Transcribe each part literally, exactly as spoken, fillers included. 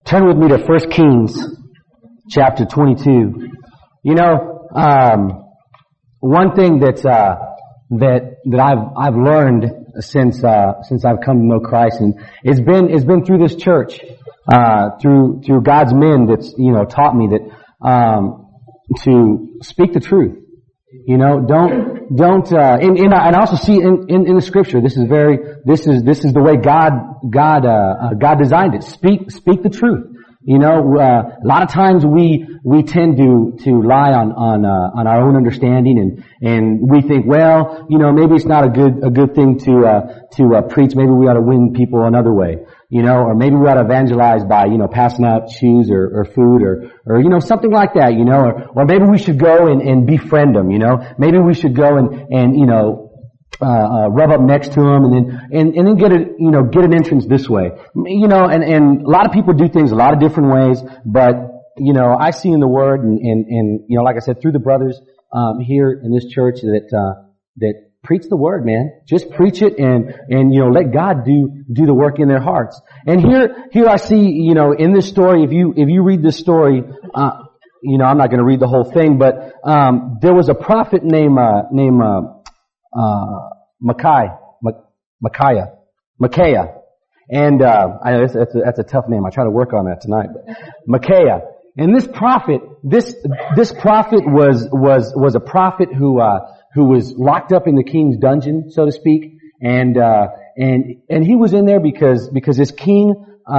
Turn with me to First Kings chapter twenty-two. You know, um, one thing that uh, that that I've I've learned since uh, since I've come to know Christ, and it's been it's been through this church, uh, through through God's men that's you know taught me that um, to speak the truth. You know, don't don't uh, and, and I also see in, in in the scripture this is very this is this is the way God God uh, uh God designed it. Speak speak the truth. You know, uh, a lot of times we we tend to to lie on on uh, on our own understanding, and and we think, well, you know, maybe it's not a good a good thing to uh, to uh, preach. Maybe we ought to win people another way, you know, or maybe we ought to evangelize by you know passing out shoes or, or food or or you know something like that, you know, or or maybe we should go and, and befriend them, you know, maybe we should go and and you know. Uh, uh, rub up next to him and then, and, and then get a, you know, get an entrance this way. You know, and, and a lot of people do things a lot of different ways, but, you know, I see in the Word and, and, and, you know, like I said, through the brothers, um, here in this church that, uh, that preach the Word, man. Just preach it and, and, you know, let God do, do the work in their hearts. And here, here I see, you know, in this story, if you, if you read this story, uh, you know, I'm not going to read the whole thing, but, um, there was a prophet named, uh, named, uh, Uh, Micaiah, Micaiah, Micaiah, and uh, I know that's, that's, a, that's a tough name. I try to work on that tonight. But Micaiah, and this prophet, this this prophet was was was a prophet who uh, who was locked up in the king's dungeon, so to speak, and uh, and and he was in there because because his king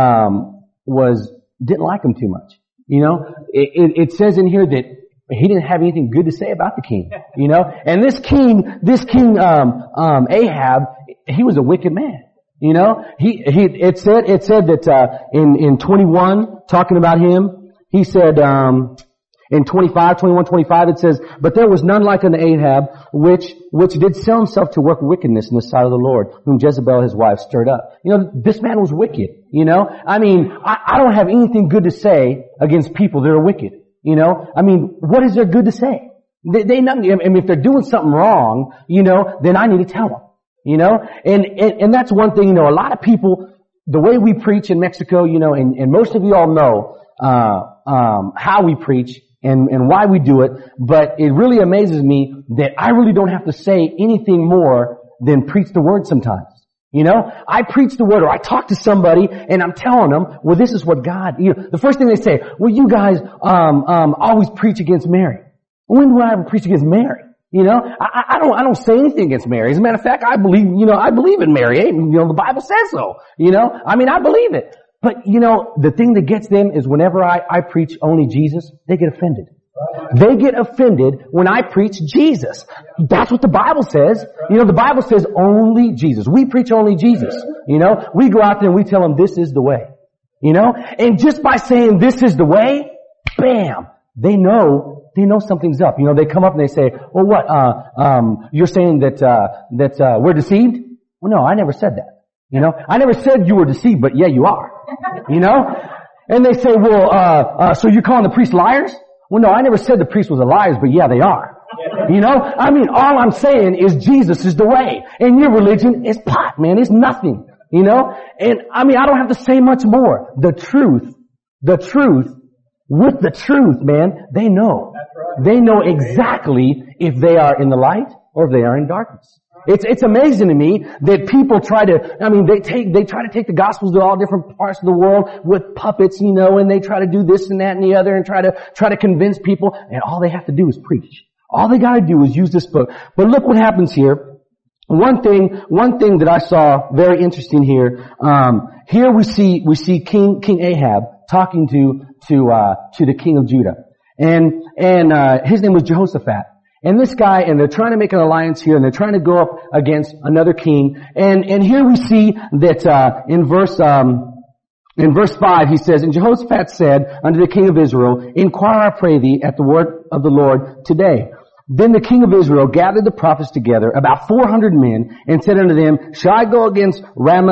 um, was didn't like him too much. You know, it, it, it says in here that he didn't have anything good to say about the king, you know. And this king, this king, um, um, Ahab, he was a wicked man, you know. He, he, it said, it said that uh, in in twenty-one, talking about him, he said um, in twenty-five, twenty-one, twenty-five, it says, "But there was none like unto Ahab, which which did sell himself to work wickedness in the sight of the Lord, whom Jezebel his wife stirred up." You know, this man was wicked. You know, I mean, I, I don't have anything good to say against people that are wicked. You know, I mean, what is there good to say? They, they not, I mean, if they're doing something wrong, you know, then I need to tell them, you know, and, and, and that's one thing, you know, a lot of people, the way we preach in Mexico, you know, and, and most of you all know, uh, um, how we preach and, and why we do it, but it really amazes me that I really don't have to say anything more than preach the word sometimes. You know, I preach the word or I talk to somebody and I'm telling them, well, this is what God, you know, the first thing they say, well, you guys, um, um, always preach against Mary. When do I ever preach against Mary? You know, I, I don't, I don't say anything against Mary. As a matter of fact, I believe, you know, I believe in Mary. You know, the Bible says so. You know, I mean, I believe it. But, you know, the thing that gets them is whenever I, I preach only Jesus, they get offended. They get offended when I preach Jesus. That's what the Bible says. You know, the Bible says only Jesus. We preach only Jesus. You know, we go out there and we tell them this is the way. You know, and just by saying this is the way, bam, they know, they know something's up. You know, they come up and they say, well, what, uh, um, you're saying that, uh, that, uh, we're deceived? Well, no, I never said that. You know, I never said you were deceived, but yeah, you are. You know, and they say, well, uh, uh, so you're calling the priests liars? Well, no, I never said the priest was a liar, but yeah, they are. You know, I mean, all I'm saying is Jesus is the way. And your religion is pot, man. It's nothing. You know? And I mean, I don't have to say much more. The truth, the truth, with the truth, man, they know. They know exactly if they are in the light or if they are in darkness. It's, it's amazing to me that people try to, I mean, they take, they try to take the gospels to all different parts of the world with puppets, you know, and they try to do this and that and the other and try to, try to convince people, and all they have to do is preach. All they gotta do is use this book. But look what happens here. One thing, one thing that I saw very interesting here, um, here we see, we see King, King Ahab talking to, to, uh, to the king of Judah. And, and, uh, his name was Jehoshaphat. And this guy, and they're trying to make an alliance here, and they're trying to go up against another king. And, and here we see that, uh, in verse, um, in verse five, he says, "And Jehoshaphat said unto the king of Israel, Inquire, I pray thee, at the word of the Lord today. Then the king of Israel gathered the prophets together, about four hundred men, and said unto them, Shall I go against Ramoth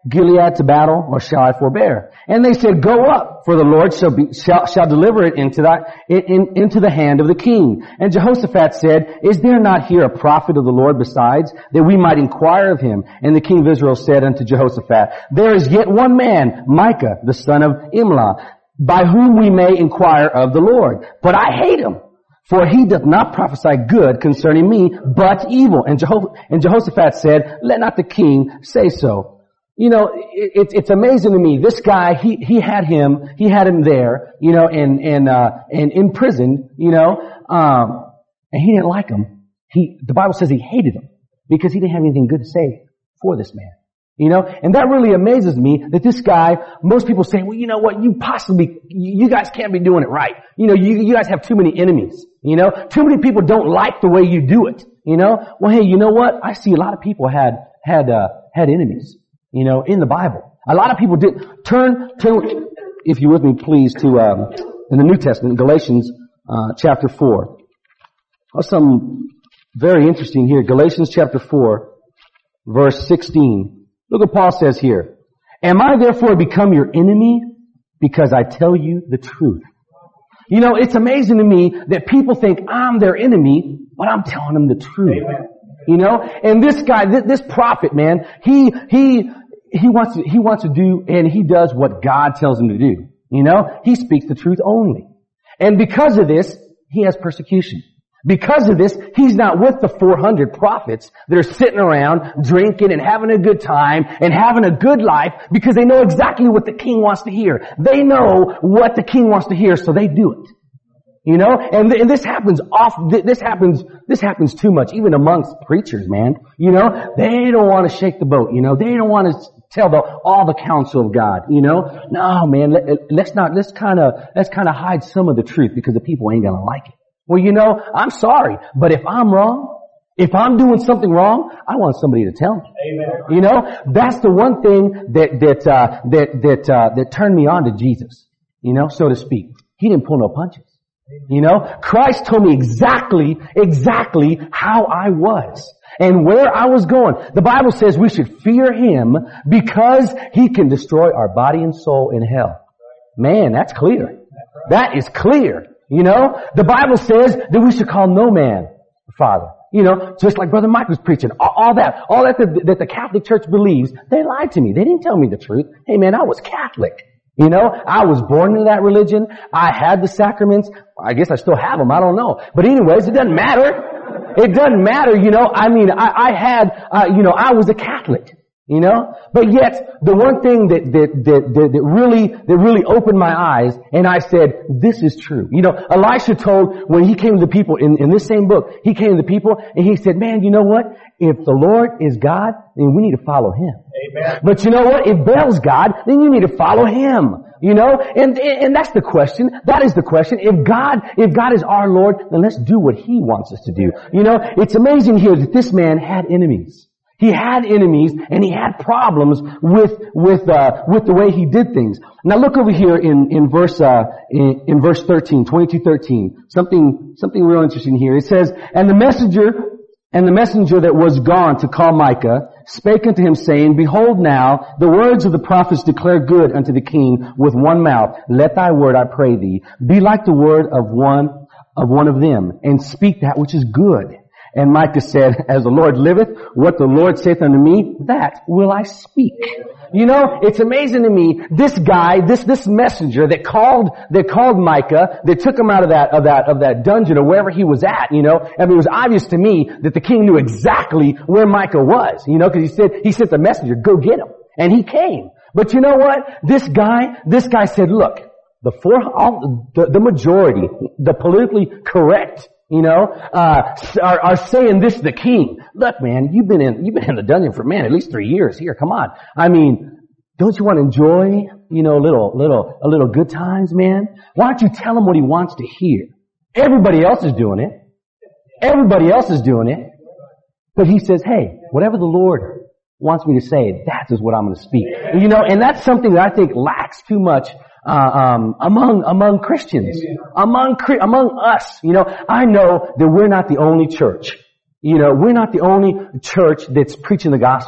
Gilead to battle, or shall I forbear? And they said, go up, for the Lord shall be, shall, shall deliver it into that, in, in, into the hand of the king. And Jehoshaphat said, is there not here a prophet of the Lord besides, that we might inquire of him? And the king of Israel said unto Jehoshaphat, there is yet one man, Micah, the son of Imlah, by whom we may inquire of the Lord. But I hate him, for he doth not prophesy good concerning me, but evil. And, Jeho- and Jehoshaphat said, let not the king say so. You know, it, it, it's amazing to me. This guy, he, he had him, he had him there, you know, and, and, uh, and in prison, you know, um, and he didn't like him. He, the Bible says he hated him because he didn't have anything good to say for this man. You know, and that really amazes me that this guy, most people say, well, you know what, you possibly, you guys can't be doing it right. You know, you, you guys have too many enemies. You know, too many people don't like the way you do it. You know, well, hey, you know what? I see a lot of people had, had, uh, had enemies, you know, in the Bible. A lot of people did. Turn, turn, if you're with me, please, to, um, in the New Testament, Galatians, uh, chapter four. There's some very interesting here. Galatians chapter four, verse sixteen. Look what Paul says here. Am I therefore become your enemy because I tell you the truth? You know, it's amazing to me that people think I'm their enemy, but I'm telling them the truth. Amen. You know, and this guy, this, this prophet, man, he, he, he wants to, he wants to do, and he does what God tells him to do. You know, he speaks the truth only. And because of this, he has persecution. Because of this, he's not with the four hundred prophets that are sitting around drinking and having a good time and having a good life because they know exactly what the king wants to hear. They know what the king wants to hear, so they do it. You know, and, th- and this happens off, th- this happens, this happens too much, even amongst preachers, man. You know, they don't want to shake the boat, you know, they don't want to tell the, all the counsel of God, you know. No, man, let, let's not, let's kind of, let's kind of hide some of the truth because the people ain't gonna like it. Well, you know, I'm sorry, but if I'm wrong, if I'm doing something wrong, I want somebody to tell me. Amen. You know, that's the one thing that, that, uh, that, that, uh, that turned me on to Jesus, you know, so to speak. He didn't pull no punches. You know, Christ told me exactly, exactly how I was and where I was going. The Bible says we should fear Him because He can destroy our body and soul in hell. Man, that's clear. That is clear. You know, the Bible says that we should call no man Father. You know, just like Brother Mike was preaching. All, all that, all that the, that the Catholic Church believes, they lied to me. They didn't tell me the truth. Hey man, I was Catholic. You know, I was born into that religion. I had the sacraments. I guess I still have them. I don't know. But anyways, it doesn't matter. It doesn't matter, you know. I mean, I, I had, uh, you know, I was a Catholic. You know, but yet the one thing that, that, that, that, that really, that really opened my eyes and I said, this is true. You know, Elisha told when he came to the people in, in this same book, he came to the people and he said, man, you know what? If the Lord is God, then we need to follow Him. Amen. But you know what? If Baal's God, then you need to follow Him. You know, and, and that's the question. That is the question. If God, if God is our Lord, then let's do what He wants us to do. You know, it's amazing here that this man had enemies. He had enemies and he had problems with, with, uh, with the way he did things. Now look over here in, in verse, uh, in, in verse thirteen, twenty-two thirteen. Something, something real interesting here. It says, and the messenger, and the messenger that was gone to call Micah spake unto him saying, behold now, the words of the prophets declare good unto the king with one mouth. Let thy word, I pray thee, be like the word of one, of one of them, and speak that which is good. And Micah said, as the Lord liveth, what the Lord saith unto me, that will I speak. You know, it's amazing to me, this guy, this, this messenger that called, that called Micah, that took him out of that, of that, of that dungeon or wherever he was at, you know. I mean, it was obvious to me that the king knew exactly where Micah was, you know, cause he said, he sent the messenger, go get him. And he came. But you know what? This guy, this guy said, look, the four, all, the, the majority, the politically correct, you know, uh, are, are saying this to the king. Look, man, you've been in, you've been in the dungeon for, man, at least three years. Here, come on. I mean, don't you want to enjoy, you know, a little, little, a little good times, man? Why don't you tell him what he wants to hear? Everybody else is doing it. Everybody else is doing it. But he says, hey, whatever the Lord wants me to say, that is what I'm going to speak. You know, and that's something that I think lacks too much Uh, um, among, among Christians, among, among us. You know, I know that we're not the only church. You know, we're not the only church that's preaching the gospel.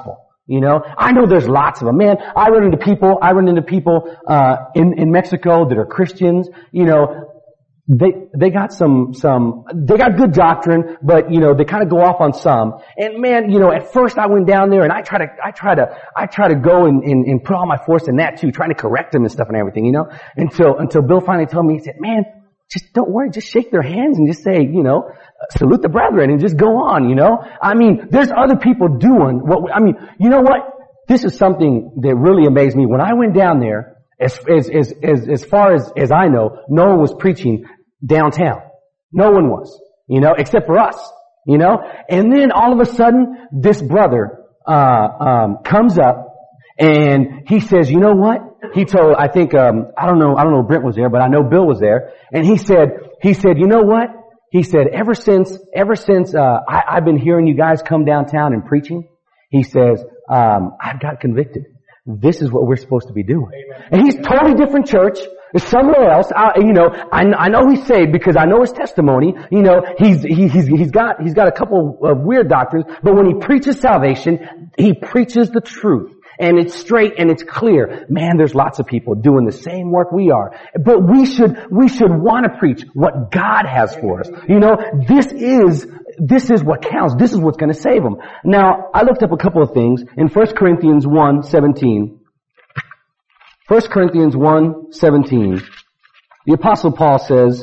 You know, I know there's lots of them. Man, I run into people, I run into people, uh, in, in Mexico that are Christians. You know, they, they got some, some, they got good doctrine, but, you know, they kind of go off on some. And man, you know, at first I went down there and I try to, I try to, I try to go and, and, and put all my force in that too, trying to correct them and stuff and everything, you know, until, until Bill finally told me, he said, man, just don't worry, just shake their hands and just say, you know, salute the brethren and just go on, you know. I mean, there's other people doing what, we, I mean, you know what? This is something that really amazed me. When I went down there, as, as, as, as, as far as, as I know, no one was preaching downtown. No one was, you know, except for us, you know. And then all of a sudden, this brother, uh, um, comes up and he says, you know what? He told, I think, um, I don't know, I don't know if Brent was there, but I know Bill was there. And he said, he said, you know what? He said, ever since, ever since, uh, I, I've been hearing you guys come downtown and preaching, he says, um, I've got convicted. This is what we're supposed to be doing. Amen. And he's totally different church. It's somewhere else. I, you know, I, I know he's saved because I know his testimony. You know, he's, he, he's, he's got, he's got a couple of weird doctrines, but when he preaches salvation, he preaches the truth. And it's straight and it's clear. Man, there's lots of people doing the same work we are. But we should, we should want to preach what God has for us. You know, this is, this is what counts. This is what's going to save them. Now, I looked up a couple of things in First Corinthians one seventeen. First Corinthians one seventeen. The Apostle Paul says,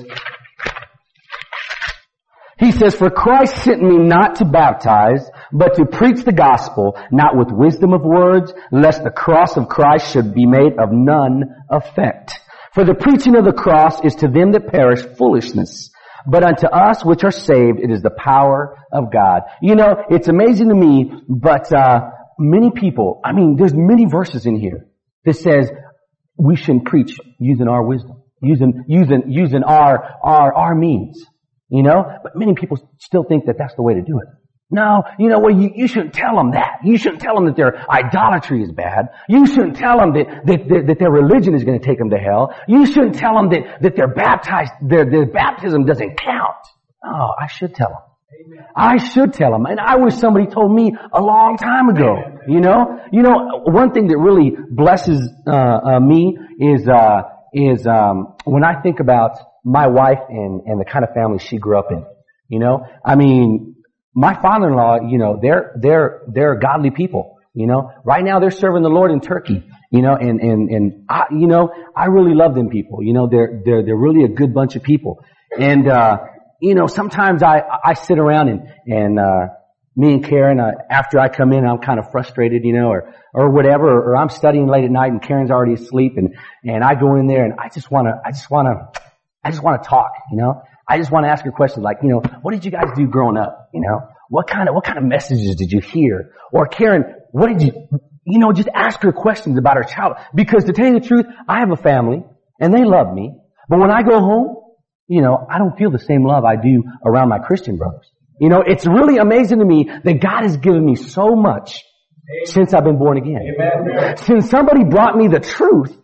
he says, for Christ sent me not to baptize, but to preach the gospel, not with wisdom of words, lest the cross of Christ should be made of none effect. For the preaching of the cross is to them that perish foolishness, but unto us which are saved it is the power of God. You know, it's amazing to me, but uh many people, I mean, there's many verses in here that says we shouldn't preach using our wisdom, using using using our our our means. You know, but many people still think that that's the way to do it. No, you know what, well, you, you shouldn't tell them that. You shouldn't tell them that their idolatry is bad. You shouldn't tell them that, that, that, that their religion is going to take them to hell. You shouldn't tell them that, that their baptized, their, their baptism doesn't count. Oh, I should tell them. Amen. I should tell them. And I wish somebody told me a long time ago. Amen. You know, you know, one thing that really blesses, uh, uh me is, uh, is, um, when I think about my wife and, and the kind of family she grew up in. You know, I mean, my father-in-law, you know, they're, they're, they're godly people. You know, right now they're serving the Lord in Turkey. You know, and, and, and I, you know, I really love them people. You know, they're, they're, they're really a good bunch of people. And, uh, you know, sometimes I, I sit around and, and, uh, me and Karen, uh, after I come in, I'm kind of frustrated, you know, or, or whatever, or, or I'm studying late at night and Karen's already asleep and, and I go in there and I just want to, I just want to, I just want to talk, you know. I just want to ask her questions like, you know, what did you guys do growing up? You know, what kind of, what kind of messages did you hear? Or Karen, what did you, you know, just ask her questions about her child. Because to tell you the truth, I have a family and they love me. But when I go home, you know, I don't feel the same love I do around my Christian brothers. You know, it's really amazing to me that God has given me so much since I've been born again. Amen. Since somebody brought me the truth.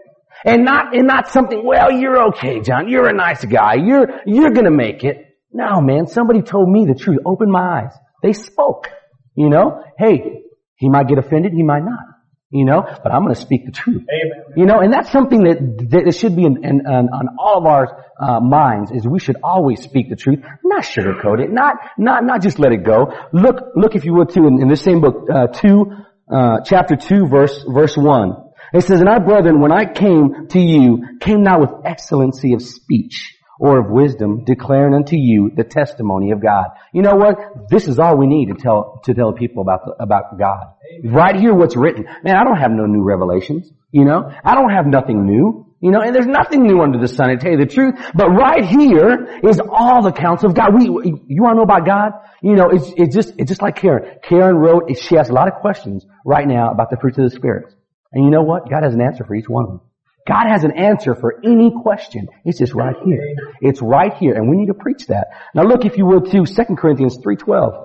And not, and not something, well, you're okay, John. You're a nice guy. You're, you're gonna make it. No, man. Somebody told me the truth. Opened my eyes. They spoke. You know? Hey, he might get offended. He might not. You know? But I'm gonna speak the truth. Amen. You know? And that's something that, that should be in, in, in, on all of our, uh, minds is we should always speak the truth. Not sugarcoat it. Not, not, not just let it go. Look, look if you would too in, in this same book, uh, two, uh, chapter two, verse, verse one. It says, and I, brethren, when I came to you, came not with excellency of speech or of wisdom, declaring unto you the testimony of God. You know what? This is all we need to tell, to tell people about, the, about God. Amen. Right here what's written. Man, I don't have no new revelations. You know? I don't have nothing new. You know, and there's nothing new under the sun, to tell you the truth. But right here is all the counsel of God. We, you want to know about God? You know, it's, it's just, it's just like Karen. Karen wrote, she has a lot of questions right now about the fruits of the Spirit. And you know what? God has an answer for each one of them. God has an answer for any question. It's just right here. It's right here. And we need to preach that. Now look, if you would, to Second Corinthians three twelve.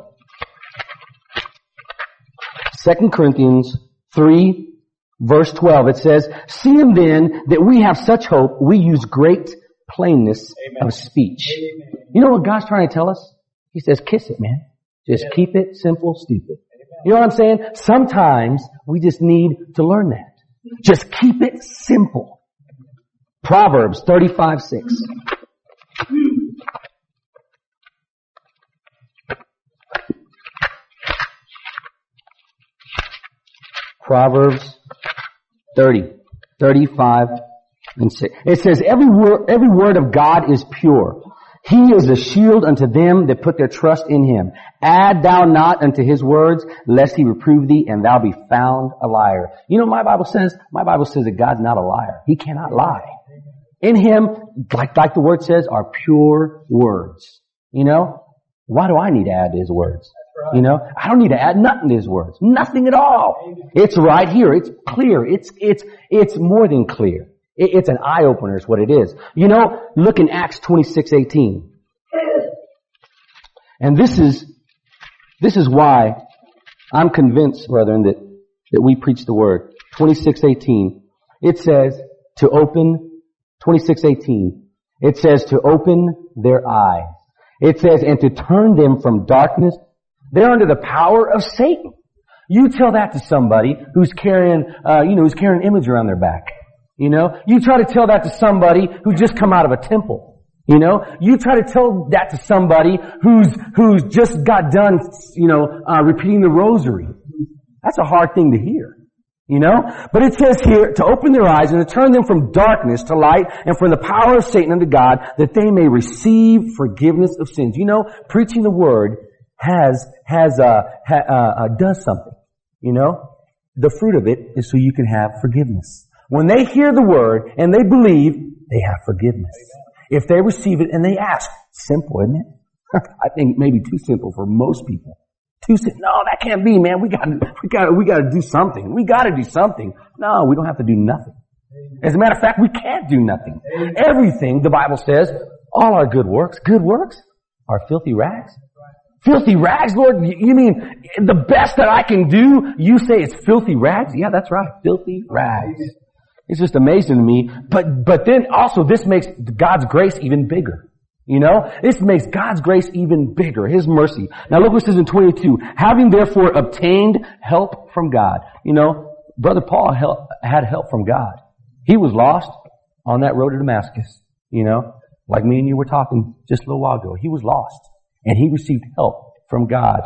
Second Corinthians three, verse twelve. It says, seeing then that we have such hope, we use great plainness Amen. Of speech. Amen. You know what God's trying to tell us? He says, kiss it, man. Just yeah. keep it simple, stupid. You know what I'm saying? Sometimes we just need to learn that. Just keep it simple. Proverbs thirty-five six. Proverbs thirty, thirty-five and six. It says, every word, every word of God is pure. He is a shield unto them that put their trust in him. Add thou not unto his words, lest he reprove thee, and thou be found a liar. You know, my Bible says, my Bible says that God's not a liar. He cannot lie. In him, like, like the word says, are pure words. You know? Why do I need to add to his words? You know? I don't need to add nothing to his words. Nothing at all. It's right here. It's clear. It's, it's, it's more than clear. It, it's an eye-opener is what it is. You know, look in Acts twenty-six eighteen. And this is, this is why I'm convinced, brethren, that, that we preach the word. twenty-six eighteen. It says to open, twenty-six eighteen. It says to open their eyes. It says, and to turn them from darkness. They're under the power of Satan. You tell that to somebody who's carrying, uh, you know, who's carrying an image around their back. You know, you try to tell that to somebody who's just come out of a temple. You know, you try to tell that to somebody who's, who's just got done, you know, uh, repeating the rosary. That's a hard thing to hear. You know? But it says here, to open their eyes and to turn them from darkness to light and from the power of Satan unto God, that they may receive forgiveness of sins. You know, preaching the word has, has, uh, ha, uh, uh, does something. You know? The fruit of it is so you can have forgiveness. When they hear the word and they believe, they have forgiveness. If they receive it and they ask, simple, isn't it? I think maybe too simple for most people. Too simple. No, that can't be, man. We got, we got, we got to do something. We got to do something. No, we don't have to do nothing. As a matter of fact, we can't do nothing. Everything, the Bible says, all our good works, good works, are filthy rags. Filthy rags, Lord? You mean the best that I can do, you say it's filthy rags? Yeah, that's right. Filthy rags. It's just amazing to me. But, but then also this makes God's grace even bigger. You know, this makes God's grace even bigger, his mercy. Now look what it says in twenty-two. Having therefore obtained help from God. You know, Brother Paul help, had help from God. He was lost on that road to Damascus. You know, like me and you were talking just a little while ago. He was lost and he received help from God.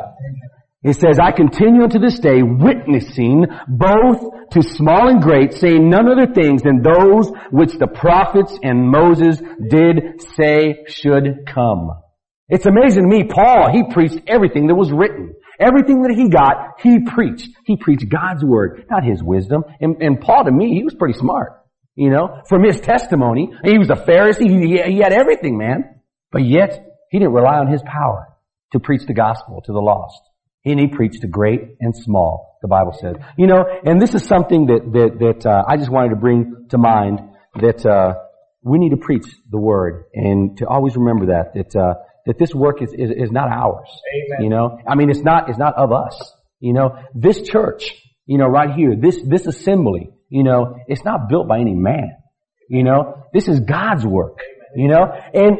It says, I continue unto this day witnessing both to small and great, saying none other things than those which the prophets and Moses did say should come. It's amazing to me, Paul, he preached everything that was written. Everything that he got, he preached. He preached God's word, not his wisdom. And, and Paul, to me, he was pretty smart. You know, from his testimony, he was a Pharisee, he, he had everything, man. But yet, he didn't rely on his power to preach the gospel to the lost. And he preached to great and small, the Bible says. You know, and this is something that, that, that, uh, I just wanted to bring to mind, that, uh, we need to preach the word and to always remember that, that, uh, that this work is, is, is not ours. Amen. You know, I mean, it's not, it's not of us. You know, this church, you know, right here, this, this assembly, you know, it's not built by any man. You know, this is God's work, you know, and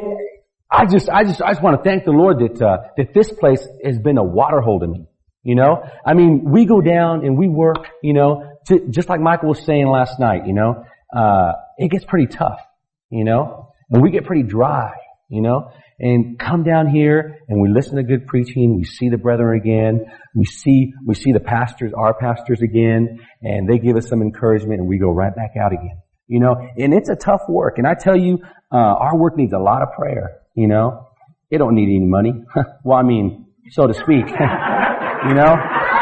I just, I just, I just want to thank the Lord that, uh, that this place has been a water hole to me. You know, I mean, we go down and we work, you know, to, just like Michael was saying last night, you know, uh, it gets pretty tough, you know, and we get pretty dry, you know, and come down here and we listen to good preaching. We see the brethren again. We see, we see the pastors, our pastors again, and they give us some encouragement and we go right back out again, you know, and it's a tough work. And I tell you, uh, our work needs a lot of prayer. You know, it don't need any money. Well, I mean, so to speak. You know?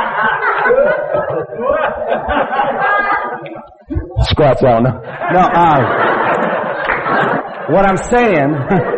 Scratch that one. No, uh, what I'm saying,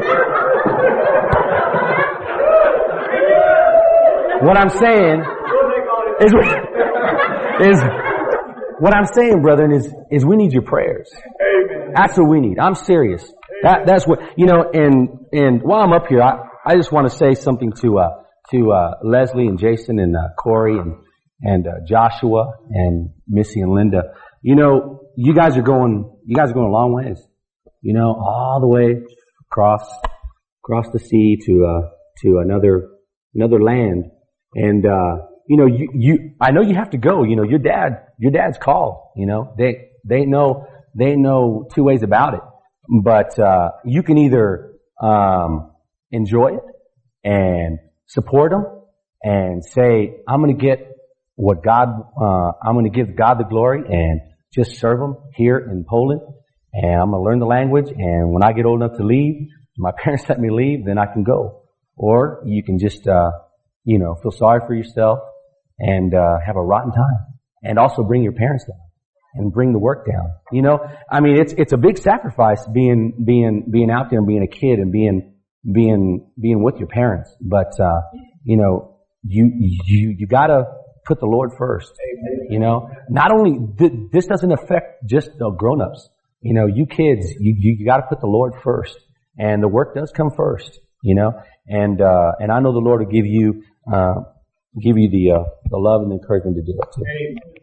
what I'm saying is, is, what I'm saying, brethren, is, is we need your prayers. That's what we need. I'm serious. That, that's what, you know, and, and while I'm up here, I, I just want to say something to, uh, to, uh, Leslie and Jason and, uh, Corey and, and, uh, Joshua and Missy and Linda. You know, you guys are going, you guys are going a long ways. You know, all the way across, across the sea to, uh, to another, another land. And, uh, you know, you, you, I know you have to go. You know, your dad, your dad's called, you know, they, they know, they know two ways about it. But, uh, you can either, um, enjoy it and support them and say, I'm going to get what God, uh, I'm going to give God the glory and just serve Him here in Poland. And I'm going to learn the language. And when I get old enough to leave, my parents let me leave, then I can go. Or you can just, uh, you know, feel sorry for yourself and, uh, have a rotten time. And also bring your parents down and bring the work down. You know, I mean, it's, it's a big sacrifice being, being, being out there and being a kid and being, being, being with your parents. But, uh, you know, you, you, you gotta put the Lord first. You know, not only, th- this doesn't affect just the grown-ups. You know, you kids, you, you, you gotta put the Lord first. And the work does come first, you know, and, uh, and I know the Lord will give you, uh, give you the, uh, the love and the encouragement to do it too.